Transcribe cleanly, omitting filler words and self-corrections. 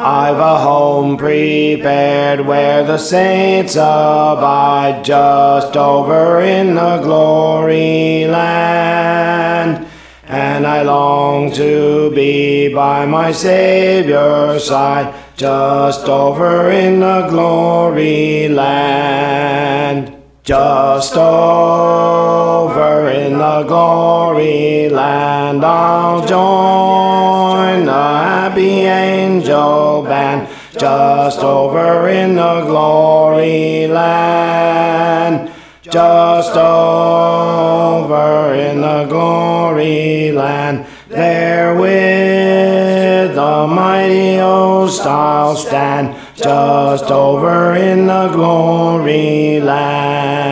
I've a home prepared where the saints abide, just over in the glory land. And I long to be by my Savior's side, just over in the glory land. Just over in the glory land, I'll join the happy angel band. Just over in the glory land. Just over in the glory land. There with the mighty host I'll stand, just over in the glory land.